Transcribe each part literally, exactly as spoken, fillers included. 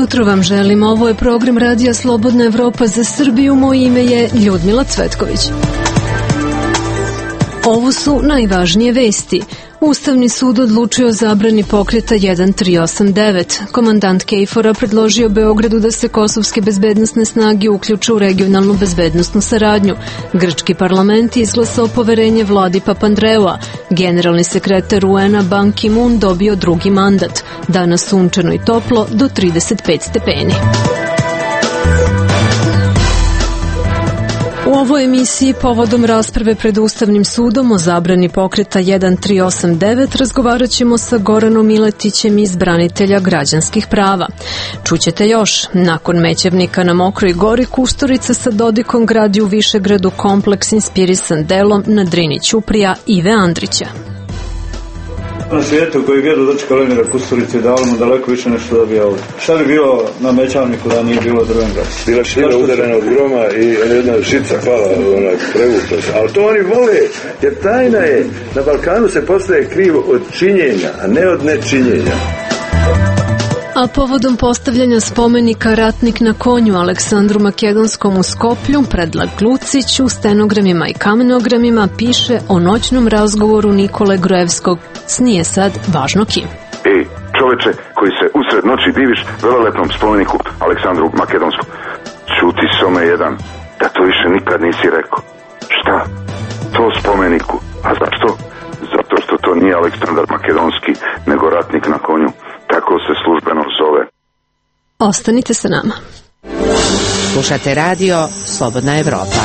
jutro vam želim. Ovo je program Radija Slobodna Evropa za Srbiju. Moje ime je Ljudmila Cvetković. Ovo su najvažnije vesti. Ustavni sud odlučio o zabrani pokreta jedan tri osam devet. Komandant KFOR-a predložio Beogradu da se kosovske bezbednosne snage uključe u regionalnu bezbednosnu saradnju. Grčki parlament izglasao poverenje vladi Papandreua. Generalni sekretar U N-a Ban Ki-moon dobio drugi mandat. Danas sunčano i toplo do trideset pet stepeni. U ovoj emisiji povodom rasprave pred Ustavnim sudom o zabrani pokreta jedan tri osam devet razgovarat ćemo sa Goranom Miletićem iz Branitelja građanskih prava. Čućete još, nakon Mećevnika na Mokroj Gori, Kusturica sa Dodikom gradi u Višegradu kompleks inspirisan delom na Drini Ćuprija Ive Andrića. Na svijetu koji vjeru dočeka Lenira Kusturice i dalo mu daleko više nešto dobija ovdje. Šta bi bilo na Mećavniku da nije bilo Drvengas? Bila šina udarena od groma i jedna šica hvala, onak, prevukla se. Ali to oni vole, jer tajna je, na Balkanu se postaje krivo od činjenja, a ne od nečinjenja. A povodom postavljanja spomenika Ratnik na konju Aleksandru Makedonskom u Skoplju, Predrag Lucić u stenogramima i kamenogramima piše o noćnom razgovoru Nikole Gruevskog s nije sad važno kim. Ej, čoveče koji se usred noći diviš velelepnom spomeniku Aleksandru Makedonskom, čuti some jedan, da to više nikad nisi rekao. Šta? To spomeniku. A zašto? Zato što to nije Aleksandar Makedonski, nego Ratnik na konju. Tako se službeno zove. Ostanite sa nama. Slušate radio Slobodna Evropa.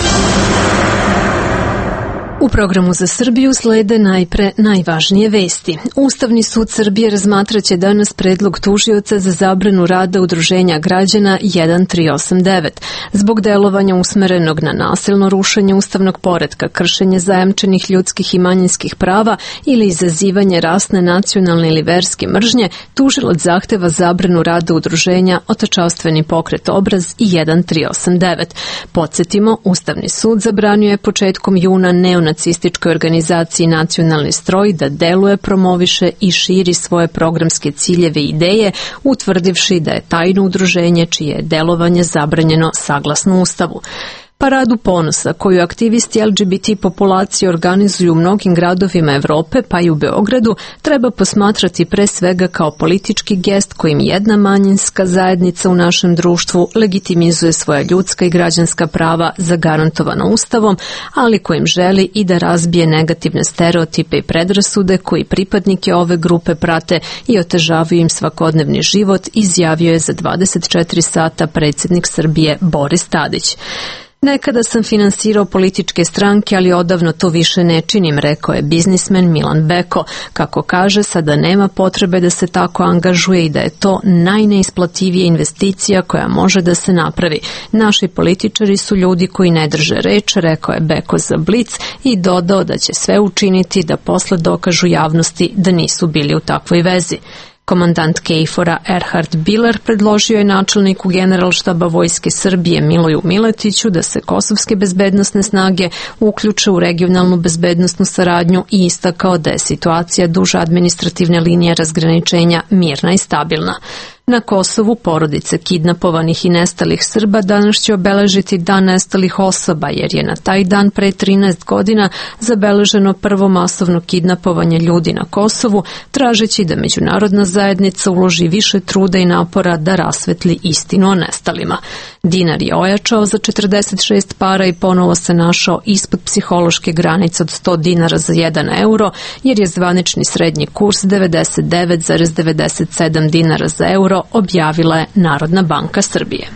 U programu za Srbiju slede najpre najvažnije vesti. Ustavni sud Srbije razmatraće danas predlog tužioca za zabranu rada Udruženja građana jedan tri osam devet. Zbog delovanja usmerenog na nasilno rušenje ustavnog poretka, kršenje zajamčenih ljudskih i manjinskih prava ili izazivanje rasne, nacionalne ili verske mržnje, tužilac zahteva zabranu rada Udruženja Otečastveni pokret Obraz i jedan tri osam devet. Podsjetimo, Ustavni sud zabranio je početkom juna neonacističkoj nacističkoj organizaciji Nacionalni stroj da deluje, promoviše i širi svoje programske ciljeve i ideje, utvrdivši da je tajno udruženje čije je delovanje zabranjeno saglasno Ustavu. Paradu ponosa koju aktivisti L G B T populacije organizuju u mnogim gradovima Evrope, pa i u Beogradu, treba posmatrati pre svega kao politički gest kojim jedna manjinska zajednica u našem društvu legitimizuje svoja ljudska i građanska prava zagarantovana Ustavom, ali kojim želi i da razbije negativne stereotipe i predrasude koji pripadnike ove grupe prate i otežavaju im svakodnevni život, izjavio je za dvadeset četiri sata predsjednik Srbije Boris Tadić. Nekada sam finansirao političke stranke, ali odavno to više ne činim, rekao je biznismen Milan Beko. Kako kaže, sada nema potrebe da se tako angažuje i da je to najneisplativija investicija koja može da se napravi. Naši političari su ljudi koji ne drže reč, rekao je Beko za Blic i dodao da će sve učiniti da posle dokažu javnosti da nisu bili u takvoj vezi. Komandant KFOR-a Erhard Biler predložio je načelniku Generalštaba Vojske Srbije Miloju Miletiću da se kosovske bezbednosne snage uključe u regionalnu bezbednosnu saradnju i istakao da je situacija duž administrativne linije razgraničenja mirna i stabilna. Na Kosovu porodice kidnapovanih i nestalih Srba danas će obeležiti Dan nestalih osoba, jer je na taj dan pre trinaest godina zabeleženo prvo masovno kidnapovanje ljudi na Kosovu, tražeći da međunarodna zajednica uloži više truda i napora da rasvetli istinu o nestalima. Dinar je ojačao za četrdeset šest para i ponovo se našao ispod psihološke granice od sto dinara za jedan euro, jer je zvanični srednji kurs devedeset devet zarez devedeset sedam dinara za euro, objavila je Narodna banka Srbije.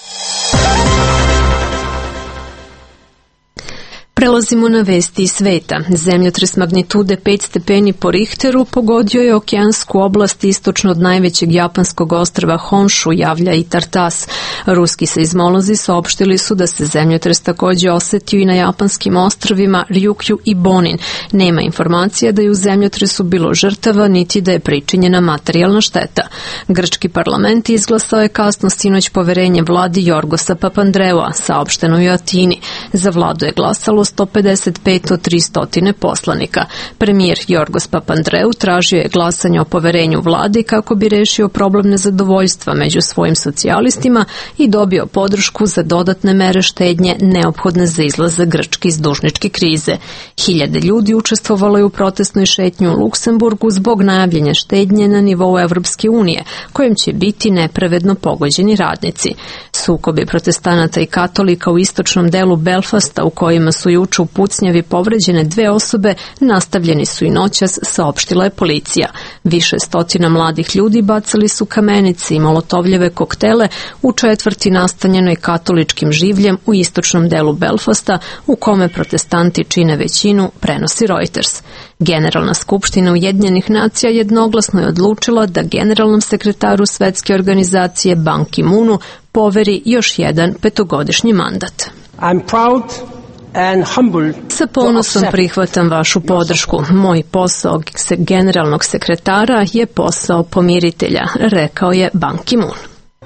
Prelazimo na vesti iz sveta. Zemljotres magnitude pet stepeni po Richteru pogodio je okeansku oblast istočno od najvećeg japanskog ostrva Honshu, javlja i Tartas. Ruski seizmolozi saopštili su da se zemljotres takođe osetio i na japanskim ostrvima Ryukyu i Bonin. Nema informacija da je u zemljotresu bilo žrtava, niti da je pričinjena materijalna šteta. Grčki parlament izglasao je kasno sinoć poverenje vladi Jorgosa Papandreua, saopšteno je u Atini. Za vladu je glasalo sto pedeset pet od tristo poslanika. Premijer Jorgos Papandreou tražio je glasanje o poverenju vladi kako bi rešio problem nezadovoljstva među svojim socijalistima i dobio podršku za dodatne mere štednje neophodne za izlazak Grčke iz dužničke krize. Hiljade ljudi učestvovalo je u protestnoj šetnji u Luksemburgu zbog najavljenja štednje na nivou Evropske unije, kojim će biti nepravedno pogođeni radnici. Sukobi protestanata i katolika u istočnom delu Belfasta, u kojima su juče u pucnjavi povređene dve osobe, nastavljeni su i noćas, saopštila je policija. Više stotina mladih ljudi bacali su kamenice i molotovljeve koktele u četvrti nastanjenoj katoličkim življem u istočnom delu Belfasta, u kome protestanti čine većinu, prenosi Reuters. Generalna skupština Ujedinjenih nacija jednoglasno je odlučila da generalnom sekretaru Svetske organizacije Ban Ki-moonu poveri još jedan petogodišnji mandat. I'm proud and humble. Sa ponosom prihvatam vašu podršku. Moj posao generalnog sekretara je posao pomiritelja, rekao je Ban Ki-moon.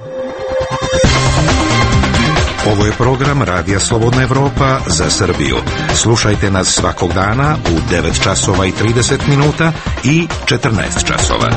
Ovo je program Radija Slobodna Evropa za Srbiju. Slušajte nas svakog dana u devet časova i trideset minuta i četrnaest časova.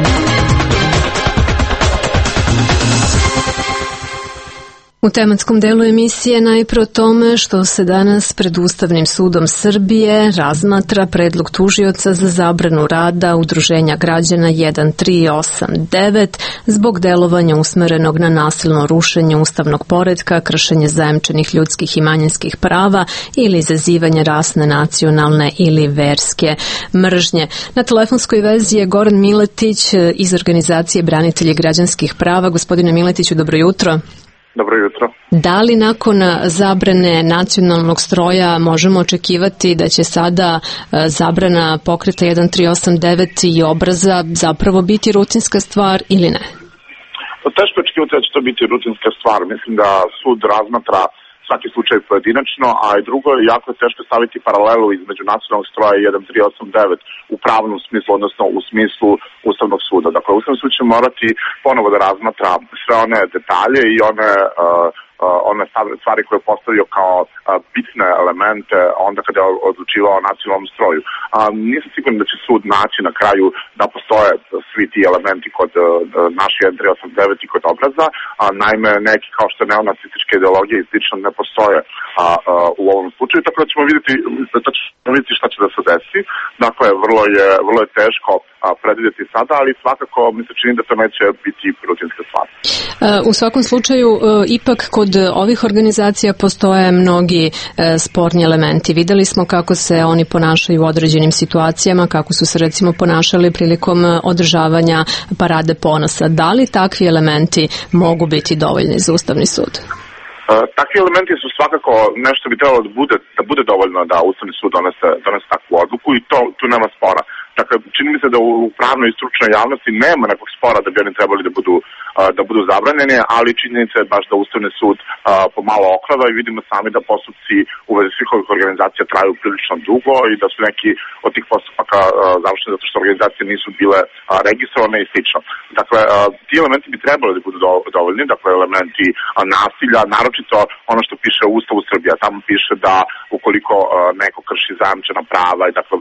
U tematskom delu emisije najpre o tome što se danas pred Ustavnim sudom Srbije razmatra predlog tužioca za zabranu rada Udruženja građana jedan tri osam devet zbog delovanja usmerenog na nasilno rušenje ustavnog poretka, kršenje zajamčenih ljudskih i manjinskih prava ili izazivanje rasne, nacionalne ili verske mržnje. Na telefonskoj vezi je Goran Miletić iz organizacije Branitelji građanskih prava. Gospodine Miletiću, dobro jutro. Dobro jutro. Da li nakon zabrane nacionalnog stroja možemo očekivati da će sada zabrana pokreta jedan tri osam devet i obraza zapravo biti rutinska stvar ili ne? Teško očekivati da će to biti rutinska stvar. Mislim da sud razmatra svaki slučaj pojedinačno, a i drugo, jako je teško staviti paralelu između nacionalnog stroja jedan tri osam devet u pravnom smislu, odnosno u smislu Ustavnog suda. Dakle, Ustavni sud će morati ponovo da razmatra sve one detalje i one uh, one stvari koje je postavio kao bitne elemente onda kada je odlučivao o nacionalnom stroju. A, nisam siguran da će sud naći na kraju da postoje svi ti elementi kod naše jedan tri osam devet i kod obraza, a naime neki kao što je neonacističke ideologije i slično ne postoje a, a, u ovom slučaju, tako da ćemo vidjeti, da ćemo vidjeti šta će da se desi. Dakle, vrlo je, vrlo je teško a, predvidjeti sada, ali svakako mi se čini da to neće biti rutinska stvar. U svakom slučaju, ipak kod ovih organizacija postoje mnogi sporni elementi. Videli smo kako se oni ponašaju u određenim situacijama, kako su se recimo ponašali prilikom održavanja parade ponosa. Da li takvi elementi mogu biti dovoljni za Ustavni sud? Takvi elementi su svakako nešto bi trebalo da bude, da bude dovoljno da Ustavni sud donese, donese takvu odluku i to tu nema spora. Dakle, čini mi se da u pravnoj i stručnoj javnosti nema nekog spora da bi oni trebali da budu, da budu zabranjeni, ali činjenica je baš da Ustavni sud pomalo okleva i vidimo sami da postupci u vezi svih ovih organizacija traju prilično dugo i da su neki od tih postupaka završeni zato što organizacije nisu bile registrovane i slično. Dakle, ti elementi bi trebali da budu dovoljni, dakle elementi nasilja, naročito ono što piše u Ustavu Srbije. Tamo piše da ukoliko neko krši zajamčena prava i dakle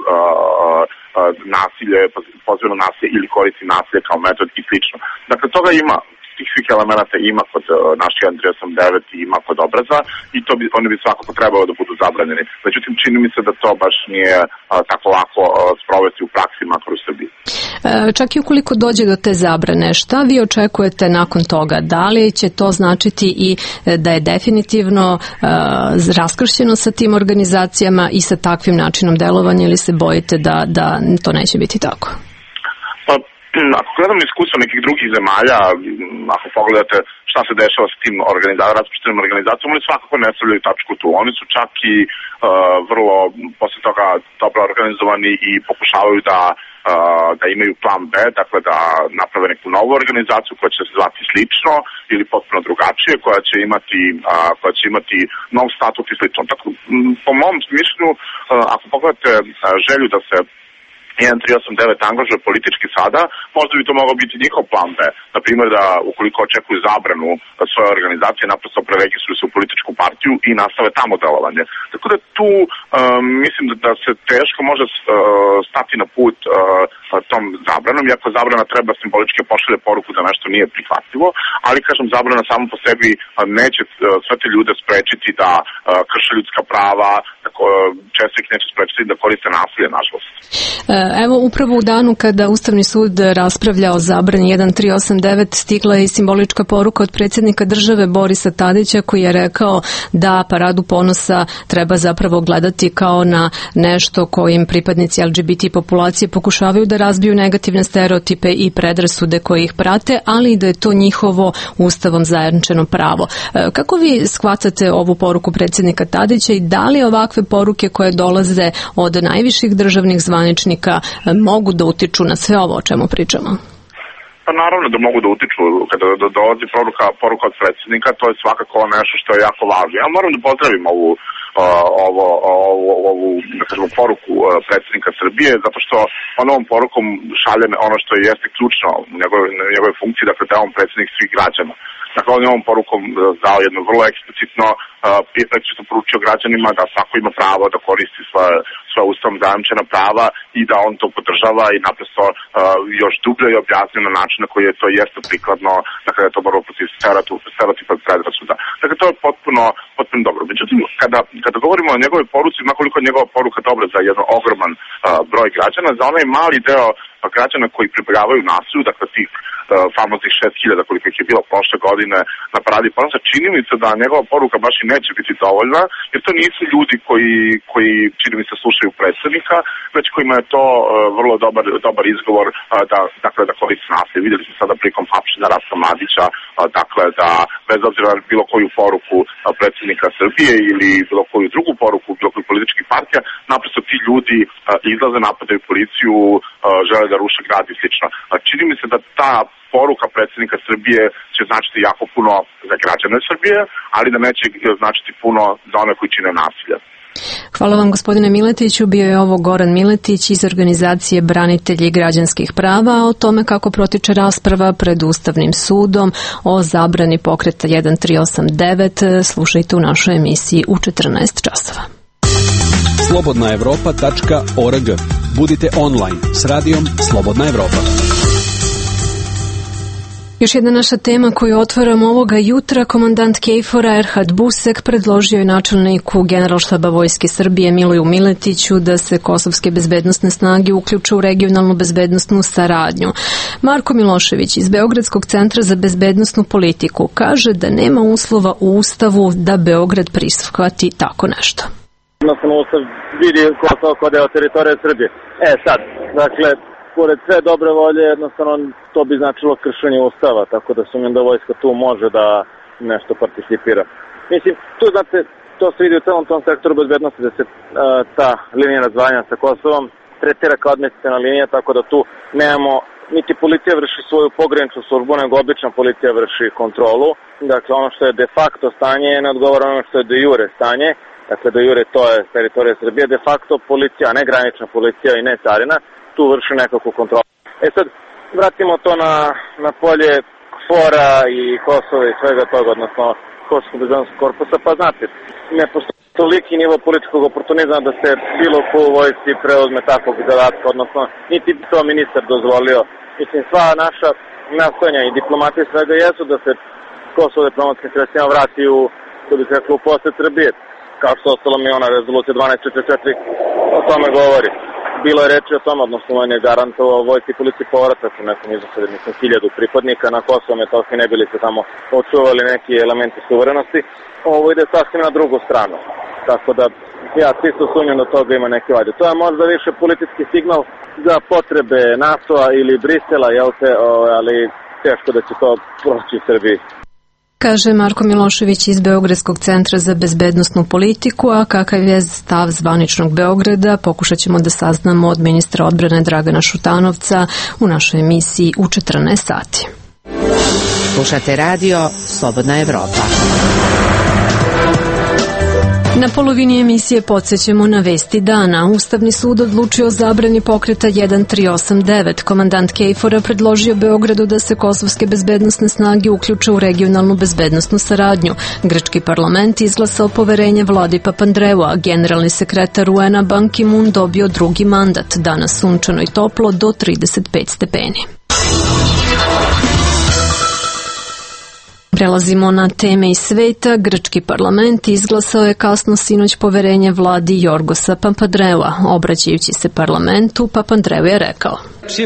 nasilje, pozivno nasilje ili koristi nasilje kao metod i slično. Dakle, toga ima, tih svih elemenata ima kod naš jedan tri osam devet i ima kod obraza i to bi, oni bi svakako trebalo da budu zabranjeni. Međutim, čini mi se da to baš nije a, tako lako a, sprovesti u praksi makar u Srbiji. E, čak i ukoliko dođe do te zabrane, šta vi očekujete nakon toga? Da li će to značiti i da je definitivno a, raskršćeno sa tim organizacijama i sa takvim načinom delovanja ili se bojite da, da to neće biti tako? Ako gledamo iskustvo nekih drugih zemalja, ako pogledate šta se dešava s tim organizacijama, raspuštenim organizacijama, oni svakako ne stavljaju tačku tu. Oni su čak i uh, vrlo posle toga dobro organizovani i pokušavaju da uh, da imaju plan B, dakle da naprave neku novu organizaciju koja će se zvati slično ili potpuno drugačije, koja će imati, uh, koja će imati nov statut i slično. Tako, po mom mišljenju, uh, ako pogledate uh, želju da se jedan tri osam devet angažuje politički sada, možda bi to mogao biti njihov plan B. Na primjer da ukoliko očekuju zabranu svoje organizacije, naprosto preregistruju se u političku partiju i nastave tamo delovanje. Tako da tu um, mislim da, da se teško može uh, stati na put uh, tom zabranom, iako zabrana treba simbolički pošalje poruku da nešto nije prihvatljivo, ali kažem zabrana samo po sebi uh, neće uh, sve te ljude sprečiti da uh, krše ljudska prava, da uh, često ih neće sprečiti da koriste nasilje, nažalost. Evo, upravo u danu kada Ustavni sud raspravlja o zabrani jedan tri osam devet stigla je i simbolička poruka od predsjednika države Borisa Tadića koji je rekao da Paradu ponosa treba zapravo gledati kao na nešto kojim pripadnici L G B T populacije pokušavaju da razbiju negativne stereotipe i predrasude koje ih prate, ali i da je to njihovo ustavom zajamčeno pravo. Kako vi shvatate ovu poruku predsjednika Tadića i da li ovakve poruke koje dolaze od najviših državnih zvaničnika mogu da utiču na sve ovo o čemu pričamo? Pa naravno da mogu da utiču kada dolazi poruka, poruka od predsjednika, to je svakako nešto što je jako važno. Ja moram da pozdravim ovu, ovo, ovu, ovu da kažemo, poruku predsjednika Srbije, zato što on ovom porukom šalje ono što jeste ključno u njegove, njegove funkciji, dakle da je on predsjednik svih građana. Dakle, on je ovom porukom dao jedno vrlo eksplicitno, eksplicitno poručio građanima da svako ima pravo da koristi svoje, svoje ustavom zajamčena prava i da on to podržava i naprosto uh, još dublje je objasnio na način na koji je to jeste prikladno, dakle da je to borba protiv stereotipa predrasuda. Dakle, to je potpuno, potpuno dobro. Međutim, kada, kada govorimo o njegove poruci, ima koliko je njegova poruka dobra za jedan ogroman uh, broj građana, za onaj mali deo građana koji pribegavaju nasilju, dakle tih uh, famoznih šest hiljada koliko ih je bilo prošle godine na Paradi ponosa, čini mi se da njegova poruka baš i neće biti dovoljna, jer to nisu ljudi koji, koji čini mi se slušaju predsjednika, već kojima je to uh, vrlo dobar, dobar izgovor uh, da, dakle, da koriste nasilje. Vidjeli smo sada prikom hapšenja Ratka Mladića, uh, dakle da bez obzira na bilo koju poruku uh, predsjednika Srbije ili bilo koju drugu poruku, bilo koju političkih partija, naprosto ti ljudi uh, izlaze, napadaju policiju, uh, žele da ruše grad i slično. Uh, čini mi se da ta poruka predsjednika Srbije će značiti jako puno za građane Srbije, ali da neće značiti puno za one koji čine nasilje. Hvala vam gospodine Miletiću, bio je ovo Goran Miletić iz organizacije Branitelji građanskih prava o tome kako protiče rasprava pred Ustavnim sudom o zabrani pokreta jedan tri osam devet. Slušajte u našoj emisiji u četrnaest časova. slobodna evropa tačka org. Budite online s radijom Slobodna Evropa. Još jedna naša tema koju otvaramo ovoga jutra, komandant KFOR-a Erhard Busek predložio je načelniku Generalštaba Vojske Srbije Miloju Miletiću da se kosovske bezbednosne snage uključe u regionalnu bezbednosnu saradnju. Marko Milošević iz Beogradskog centra za bezbednosnu politiku kaže da nema uslova u Ustavu da Beograd prihvati tako nešto. Jednostavno Ustav vidi Kosovo kao deo teritorije Srbije. E sad, dakle, pored sve dobre volje, jednostavno to bi značilo kršenje Ustava, tako da sumnjam da vojska tu može da nešto participira. Mislim, tu znate, to se vidi u celom tom sektoru bezbednosti da se uh, ta linija razdvajanja sa Kosovom tretira kao administrativna linija, tako da tu nemamo, niti policija vrši svoju pograničnu službu, nego obična policija vrši kontrolu. Dakle, ono što je de facto stanje ne odgovara ono što je de jure stanje. Dakle, de jure to je teritorija Srbije, de facto policija, ne granična policija i ne carina, tu vrši nekakvu kontrolu. E sad, vratimo to na, na polje KFOR-a i Kosova i svega toga, odnosno Kosovskog bezbednosnog korpusa, pa znate, ne postoji toliki nivo političkog oportunizma da se bilo ko u vojsci preuzme takvog zadatka, odnosno niti bi to ministar dozvolio. Mislim, sva naša nastojanja i diplomatije svega jesu da se Kosovo diplomatskim sredstvima vrati u, što bi se reklo, u posjed Srbije, kao što ostalo mi ona rezolucija dvanaest četrdeset četiri o tome govori. Bilo je reči o tom, odnosno on je garantovao vojci i policiji povratak u nekom iznosu, mislim, hiljadu pripadnika na Kosovo Metohiji, ne bili se tamo očuvali neki elementi suverenosti. Ovo ide sasvim na drugu stranu. Tako da ja čisto sumnjam da toga ima neki vađe. To je možda više politički signal za potrebe NATO-a ili Brisela, jel te, ali teško da će to proći u Srbiji. Kaže Marko Milošević iz Beogradskog centra za bezbednosnu politiku, a kakav je stav zvaničnog Beograda pokušat ćemo da saznamo od ministra odbrane Dragana Šutanovca u našoj emisiji u četrnaest sati. Slušate radio Slobodna Evropa. Na polovini emisije podsjećamo na vesti dana. Ustavni sud odlučio o zabrani pokreta jedan tri osam devet. Komandant Kejfora predložio Beogradu da se kosovske bezbednosne snage uključe u regionalnu bezbednosnu saradnju. Grčki parlament izglasao poverenje vladi Papandreua, a generalni sekretar U N-a Ban Ki-moon dobio drugi mandat. Danas sunčano i toplo do trideset pet stepeni. Prelazimo na teme iz sveta. Grčki parlament izglasao je kasno sinoć poverenje vladi Jorgosa Papandreua. Obraćajući se parlamentu, Papandreou je rekao: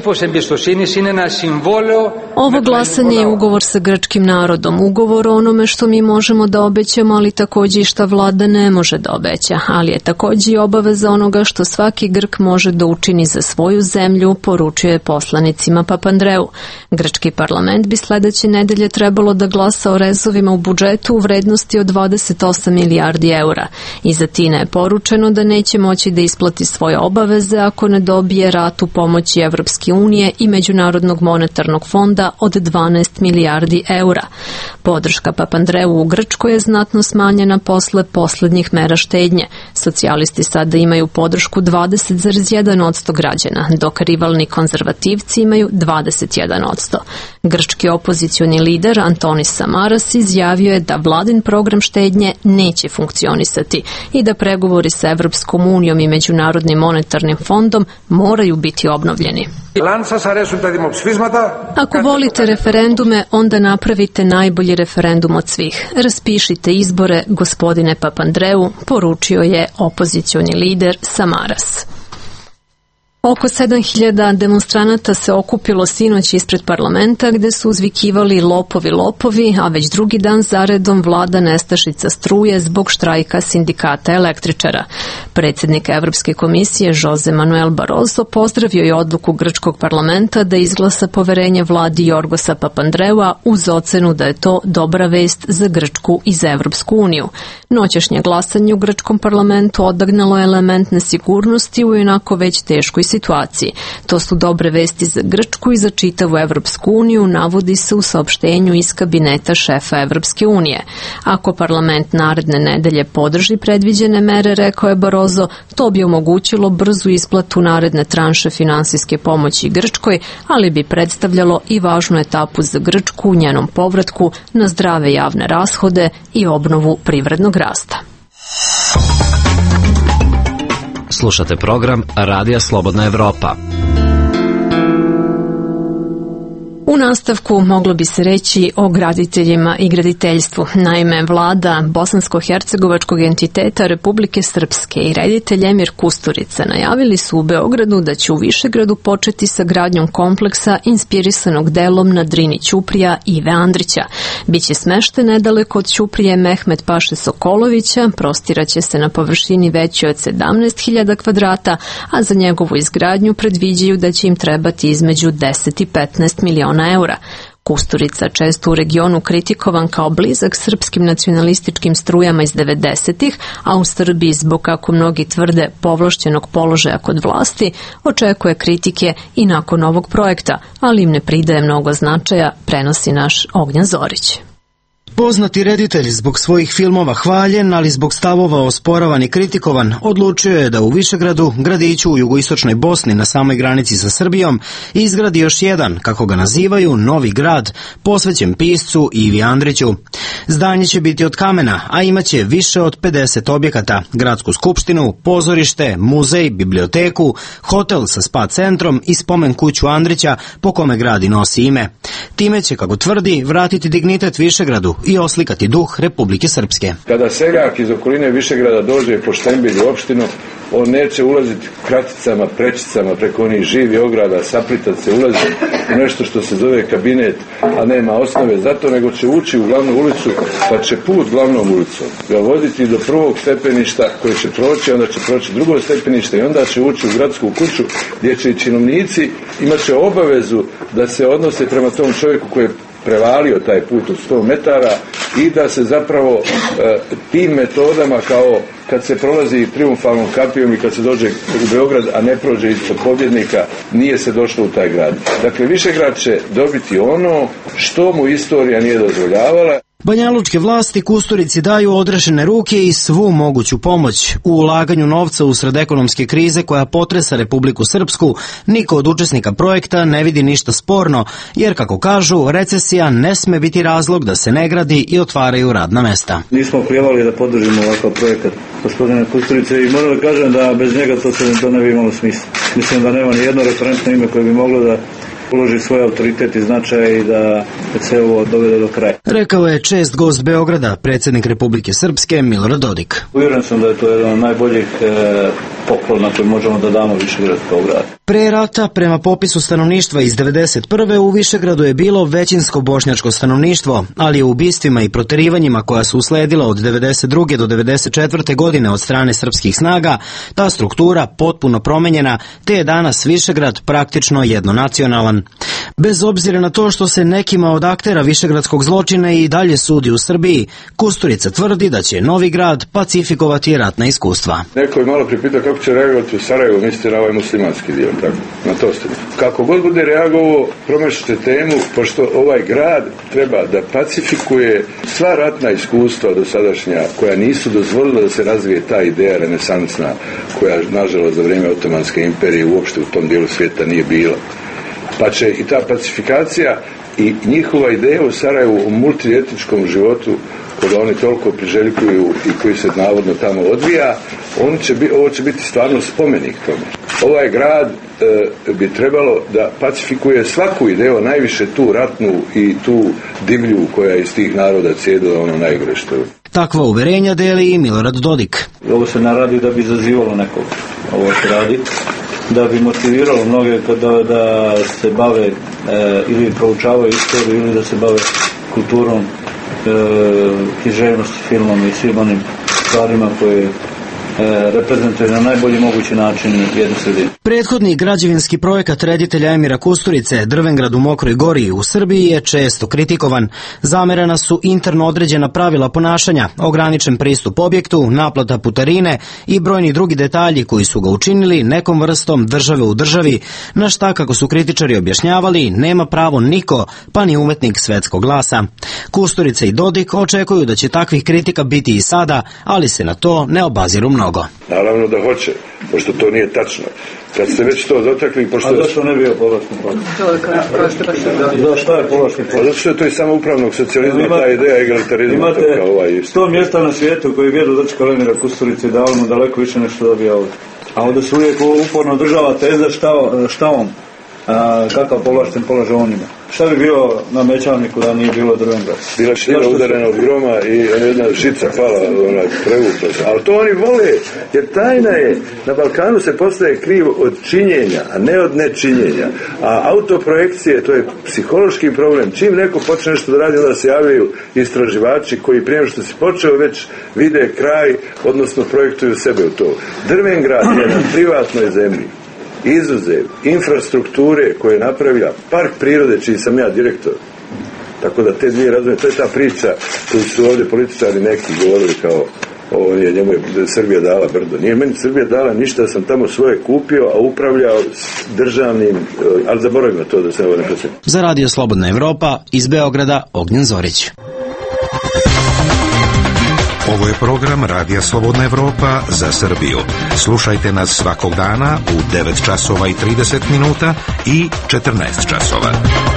ovo glasanje je ugovor sa grčkim narodom, ugovor o onome što mi možemo da obećamo, ali takođe i što vlada ne može da obeća, ali je takođe i obaveza onoga što svaki Grk može da učini za svoju zemlju, poručio je poslanicima Papandreou. Grčki parlament bi sledeće nedelje trebalo da glasa o rezovima u budžetu u vrednosti od dvadeset osam milijardi eura. Iza Tine je poručeno da neće moći da isplati svoje obaveze ako ne dobije ratu pomoći Evropske unije i Međunarodnog monetarnog fonda od dvanaest milijardi eura. Podrška Papandreou u Grčkoj je znatno smanjena posle poslednjih mera štednje. Socijalisti sada imaju podršku dvadeset zarez jedan posto građana, dok rivalni konzervativci imaju dvadeset jedan posto. Grčki opozicioni lider Antonis Samaras izjavio je da vladin program štednje neće funkcionisati i da pregovori sa Evropskom unijom i Međunarodnim monetarnim fondom moraju biti obnovljeni. Ako volite referendume, onda napravite najbolji referendum od svih. Raspišite izbore, gospodine Papandreou, poručio je opozicioni lider Samaras. Oko sedam hiljada demonstranata se okupilo sinoć ispred parlamenta gde su uzvikivali lopovi lopovi, a već drugi dan zaredom vlada nestašica struje zbog štrajka sindikata električara. Predsjednik Evropske komisije Jose Manuel Barroso pozdravio je odluku grčkog parlamenta da izglasa poverenje vladi Jorgosa Papandreua uz ocenu da je to dobra vest za Grčku i za Evropsku uniju. Noćašnje glasanje u grčkom parlamentu odagnalo je element nesigurnosti u inako već teškoj situaciji. To su dobre vesti za Grčku i za čitavu Evropsku uniju, navodi se u saopštenju iz kabineta šefa Evropske unije. Ako parlament naredne nedelje podrži predviđene mere, rekao je Barroso, to bi omogućilo brzu isplatu naredne tranše finansijske pomoći Grčkoj, ali bi predstavljalo i važnu etapu za Grčku u njenom povratku na zdrave javne rashode i obnovu privrednog rasta. Slušate program Radija Slobodna Evropa. U nastavku moglo bi se reći o graditeljima i graditeljstvu. Naime, vlada bosansko-hercegovačkog entiteta Republike Srpske i reditelj Emir Kusturica najavili su u Beogradu da će u Višegradu početi sa gradnjom kompleksa inspirisanog delom na Drini Ćuprija Ive Andrića. Biće smešten nedaleko od Ćuprije Mehmet Paše Sokolovića, prostiraće se na površini većoj od sedamnaest hiljada kvadrata, a za njegovu izgradnju predviđaju da će im trebati između deset i petnaest miliona eura. Kusturica, često u regionu kritikovan kao blizak srpskim nacionalističkim strujama iz devedesetih, a u Srbiji zbog, kako mnogi tvrde, povlašćenog položaja kod vlasti, očekuje kritike i nakon ovog projekta, ali im ne pridaje mnogo značaja, prenosi naš Ognjan Zorić. Poznati reditelj, zbog svojih filmova hvaljen, ali zbog stavova osporavan i kritikovan, odlučio je da u Višegradu, gradiću u jugoistočnoj Bosni na samoj granici sa Srbijom, izgradi još jedan, kako ga nazivaju, novi grad, posvećen piscu Ivi Andriću. Zdanje će biti od kamena, a imaće više od pedeset objekata, gradsku skupštinu, pozorište, muzej, biblioteku, hotel sa spa centrom i spomen kuću Andrića, po kome grad i nosi ime. Time će, kako tvrdi, vratiti dignitet Višegradu i oslikati duh Republike Srpske. Kada seljak iz okoline Višegrada dođe po Štembilj u opštinu, on neće ulaziti kraticama, prečicama preko onih živi ograda, saplitat se, ulaziti u nešto što se zove kabinet, a nema osnove za to, nego će ući u glavnu ulicu, pa će put glavnom ulicom ga voditi do prvog stepeništa koji će proći, onda će proći drugo stepenište i onda će ući u gradsku kuću gdje će i činovnici imat će obavezu da se odnose prema tom čovjeku koji je prevalio taj put od sto metara i da se zapravo e, tim metodama, kao kad se prolazi triumfalnom kapijom i kad se dođe u Beograd, a ne prođe ispod pobjednika, nije se došlo u taj grad. Dakle, Višegrad će dobiti ono što mu istorija nije dozvoljavala. Banjalučke vlasti Kusturici daju odrešene ruke i svu moguću pomoć. U ulaganju novca usred ekonomske krize koja potresa Republiku Srpsku, niko od učesnika projekta ne vidi ništa sporno, jer, kako kažu, recesija ne sme biti razlog da se ne gradi i otvaraju radna mesta. Nismo prijavali da podržimo ovakav projekat gospodine Kusturice i moram da kažem da bez njega to, to ne bi imalo smisla. Mislim da nema ni jedno referentno ime koje bi moglo da uloži svoj autoritet i značaj i da se ovo dovede do kraja. Rekao je čest gost Beograda, predsjednik Republike Srpske Milorad Dodik. Uvjeren sam da je to jedan od najboljih e, poklona koji možemo da damo Višegrad kao grad. Pre rata, prema popisu stanovništva iz devedeset prve u Višegradu je bilo većinsko bošnjačko stanovništvo, ali u ubistvima i proterivanjima koja su usledila od devedeset druge do devedeset četvrte godine od strane srpskih snaga, ta struktura potpuno promenjena, te je danas Višegrad praktično jednonacionalan. Bez obzira na to što se nekima od aktera višegradskog zločina i dalje sudi u Srbiji, Kusturica tvrdi da će Novi Grad pacifikovati ratna iskustva. Neko je malo pripitao kako će reagovati u Sarajevu, mislite na ovaj muslimanski dio, tako? Na to ste. Kako god bude reagovao, promešite temu, pošto ovaj grad treba da pacifikuje sva ratna iskustva dosadašnja, koja nisu dozvolila da se razvije ta ideja renesansna, koja, nažalost, za vrijeme Otomanske imperije uopšte u tom dijelu svijeta nije bila. Pa će i ta pacifikacija i njihova ideja u Sarajevu o multietničkom životu, koga oni toliko priželjkuju i koji se navodno tamo odvija, on će bi, ovo će biti stvarno spomenik tome. Ovaj grad e, bi trebalo da pacifikuje svaku ideju, najviše tu ratnu i tu divlju koja iz tih naroda cijedila ono najgore što je. Takva uverenja deli i Milorad Dodik. Ovo se ne radi da bi zazivalo nekog. Ovo se radi da bi motiviralo mnoge da, da se bave e, ili proučavaju istoriju ili da se bave kulturom, e, književnosti, filmom i svim onim stvarima koje reprezentuje na najbolji mogući način jednu sredinu. Prethodni građevinski projekat reditelja Emira Kusturice, Drvengrad u Mokroj Gori u Srbiji, je često kritikovan. Zamerena su interno određena pravila ponašanja, ograničen pristup objektu, naplata putarine i brojni drugi detalji koji su ga učinili nekom vrstom države u državi, na šta, kako su kritičari objašnjavali, nema pravo niko, pa ni umetnik svetskog glasa. Kusturica i Dodik očekuju da će takvih kritika biti i sada, ali se na to ne obaziru mnogo. Naravno da hoće, pošto to nije tačno. Kad ste već to dotakli, pošto... A zašto ne bio povlačni projekt? Da, šta je povlačni projekt? Zato što je to i samo upravnog socijalizma, ta ideja egalitarizma. Imate ovaj sto mjesta na svijetu koji vjeru dočekali Emira Kusturice i dali mu daleko više nešto dobija ovdje. A ovdje se uvijek uporno država teza šta, šta on, a, kakav povlašten položaj on ima. Šta bi bilo na Mećavniku da nije bilo Drvengrad? Bila ština udarena od groma i jedna žica pala, ona prevukla se. Ali to oni vole, jer tajna je, na Balkanu se postaje kriv od činjenja, a ne od nečinjenja. A autoprojekcije, to je psihološki problem. Čim neko počne nešto da radi, onda se javljaju istraživači koji prije što si počeo već vide kraj, odnosno projektuju sebe u to. Drvengrad je na privatnoj zemlji izuzev infrastrukture koje je napravila park prirode čiji sam ja direktor. Tako da te dvije razvoje, to je ta priča koju su ovdje političari neki govorili kao ovo je, njemu je Srbija dala brdo. Nije meni Srbija dala ništa, sam tamo svoje kupio, a upravljao s državnim, ali zaboravimo to da se ovo ne posjeća. Za Radio Slobodna Evropa iz Beograda, Ognjen Zorić. Ovo je program Radija Slobodna Evropa za Srbiju. Slušajte nas svakog dana u devet časova i trideset minuta i četrnaest časova.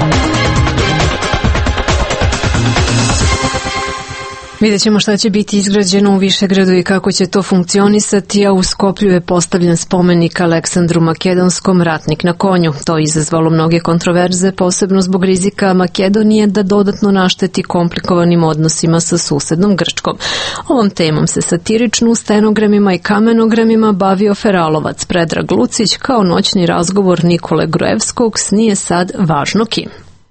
Vidjet ćemo šta će biti izgrađeno u Višegradu i kako će to funkcionisati, a u Skoplju je postavljen spomenik Aleksandru Makedonskom, ratnik na konju. To je izazvalo mnoge kontroverze, posebno zbog rizika Makedonije da dodatno našteti komplikovanim odnosima sa susednom Grčkom. Ovom temom se satirično u stenogramima i kamenogramima bavio feralovac Predrag Lucić kao noćni razgovor Nikole Gruevskog s Nije sad važno kim.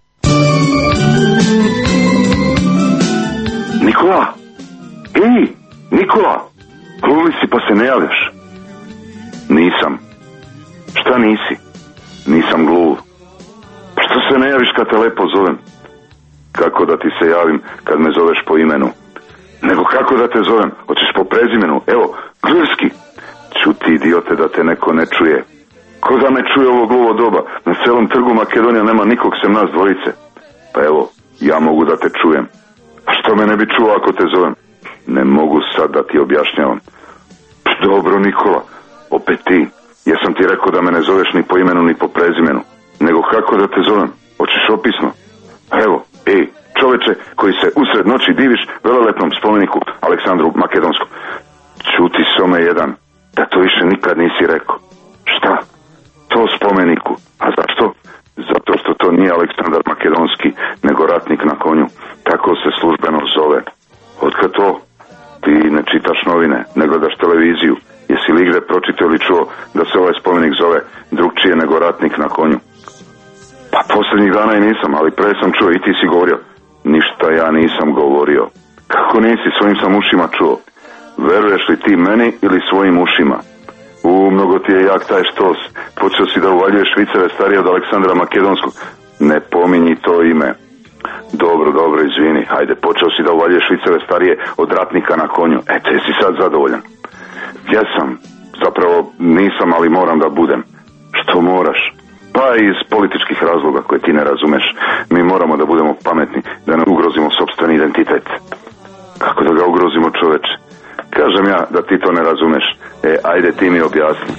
Nikola! Ej, Nikola! Gluvi si pa se ne javljaš. Nisam. Šta nisi? Nisam gluv. Pa što se ne javiš kad te lepo zovem? Kako da ti se javim kad me zoveš po imenu? Nego kako da te zovem? Hoćeš po prezimenu? Evo, Gruevski. Čuti, idiote, da te neko ne čuje. Ko da me čuje ovo gluvo doba? Na celom trgu Makedonija nema nikog sem nas dvojice. Pa evo, ja mogu da te čujem. A što me ne bi čuo ako te zovem? Ne mogu sad da ti objašnjavam. Dobro, Nikola, opet ti. Jesam ti rekao da me ne zoveš ni po imenu ni po prezimenu. Nego kako da te zovem? Hoćeš opisno? Evo, ej, čoveče koji se usred noći diviš velelepnom spomeniku Aleksandru Makedonskom. Čuti some jedan, da to više nikad nisi rekao. Šta? To spomeniku. A zašto? Zato što to nije Aleksandar Makedonski, nego ratnik na konju. Tako se službeno zove. Otkad to? Ti ne čitaš novine, ne gledaš televiziju. Jesi li igde pročitao ili čuo da se ovaj spomenik zove drugčije nego ratnik na konju? Pa posljednjih dana i nisam, ali pre sam čuo i ti si govorio. Ništa ja nisam govorio. Kako nisi, svojim sam ušima čuo? Veruješ li ti meni ili svojim ušima? U, mnogo ti je jak taj štos. Počeo si da uvaljuješ viceve starije od Aleksandra Makedonskog. Ne pominji to ime. Dobro, dobro, izvini. Hajde, počeo si da uvaljuješ viceve starije od ratnika na konju. E, te si sad zadovoljan. Jesam. Zapravo nisam, ali moram da budem. Što moraš? Pa iz političkih razloga koje ti ne razumeš. Mi moramo da budemo pametni, da ne ugrozimo sopstveni identitet. Kako da ga ugrozimo, čoveče? Kažem ja da ti to ne razumeš. E, ajde ti mi objasni.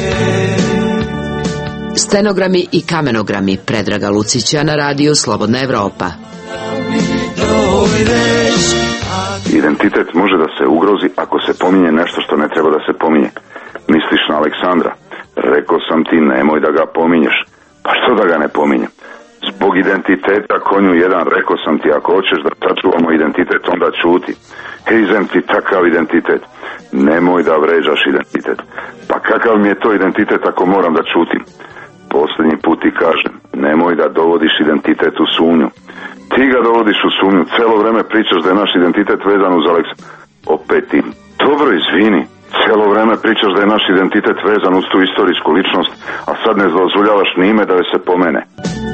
Stenogrami i kamenogrami Predraga Lucića na radiju Slobodna Evropa. Identitet može da se ugrozi ako se pominje nešto što ne treba da se pominje. Misliš na Aleksandra? Rekao sam ti nemoj da ga pominješ. Pa što da ga ne pominjem? Zbog identiteta konju jedan, rekao sam ti, ako hoćeš da sačuvamo identitet, onda ćuti. Hejzem ti takav identitet. Nemoj da vređaš identitet. Pa kakav mi je to identitet ako moram da ćutim? Posljednji put ti kažem, nemoj da dovodiš identitet u sumnju. Ti ga dovodiš u sumnju, celo vreme pričaš da je naš identitet vezan uz Aleksa. Opet ti, dobro, izvini, celo vreme pričaš da je naš identitet vezan uz tu istorijsku ličnost, a sad ne dozvoljavaš ni ime da joj se pomene.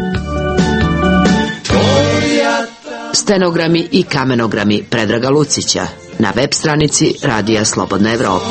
Stenogrami i kamenogrami Predraga Lucića na web stranici Radija Slobodna Evropa.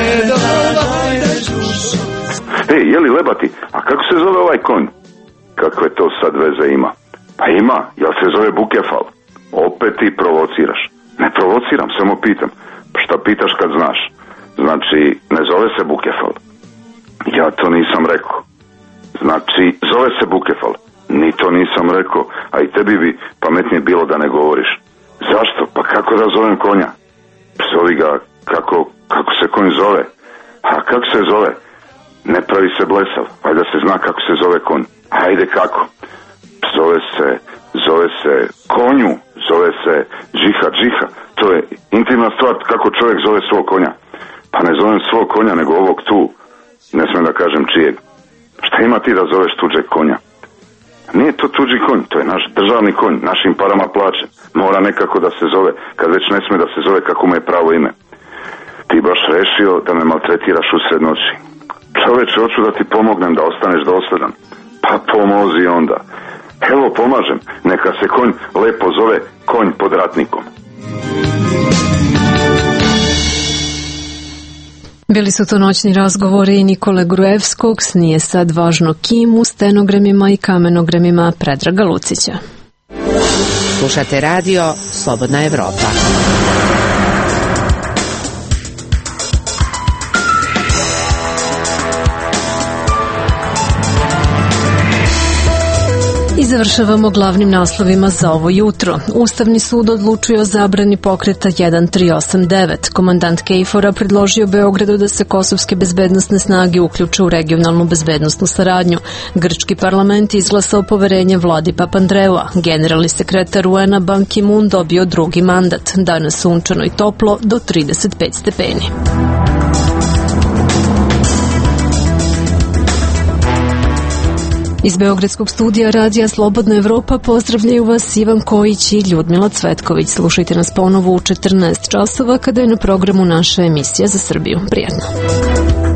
Ej, jeli lebati, a kako se zove ovaj konj? Kakve to sad veze ima? Pa ima, jel se zove Bukefal? Opet ti provociraš. Ne provociram, samo pitam. Pa šta pitaš kad znaš? Znači, ne zove se Bukefal. Ja to nisam rekao. Znači, zove se Bukefal. Ni to nisam rekao, a i tebi bi pametnije bilo da ne govoriš. Zašto? Pa kako da zovem konja? Zovi ga kako, kako se konj zove. A kako se zove? Ne pravi se blesav, ajde da se zna kako se zove konj. Ajde kako? Zove se, zove se konju, zove se džiha, džiha. To je intimna stvar kako čovjek zove svog konja. Pa ne zovem svog konja, nego ovog tu. Ne smijem da kažem čijeg. Šta ima ti da zoveš tuđeg konja? Nije to tuđi konj, to je naš državni konj, našim parama plaćen. Mora nekako da se zove, kad već ne smije da se zove kako mu je pravo ime. Ti baš rešio da me maltretiraš usred noći. Čoveče, hoću da ti pomognem da ostaneš dosledan. Pa pomozi onda. Evo pomažem, neka se konj lepo zove konj pod ratnikom. Bili su to noćni razgovori Nikole Gruevskog, s Nije sad važno kim, u stenogramima i kamenogramima Predraga Lucića. Slušate radio Slobodna Evropa. I završavamo glavnim naslovima za ovo jutro. Ustavni sud odlučuje o zabrani pokreta jedan tri osam devet. Komandant Kejfora predložio Beogradu da se kosovske bezbednosne snage uključe u regionalnu bezbednosnu saradnju. Grčki parlament izglasao poverenje vladi Papandreua. Generalni sekretar U N-a Ban Ki-moon dobio drugi mandat. Danas sunčano i toplo do trideset pet stepeni. Iz Beogradskog studija Radija Slobodna Evropa pozdravljaju vas Ivan Kojić i Ljudmila Cvetković. Slušajte nas ponovo u četrnaest časova kada je na programu naša emisija za Srbiju. Prijetno.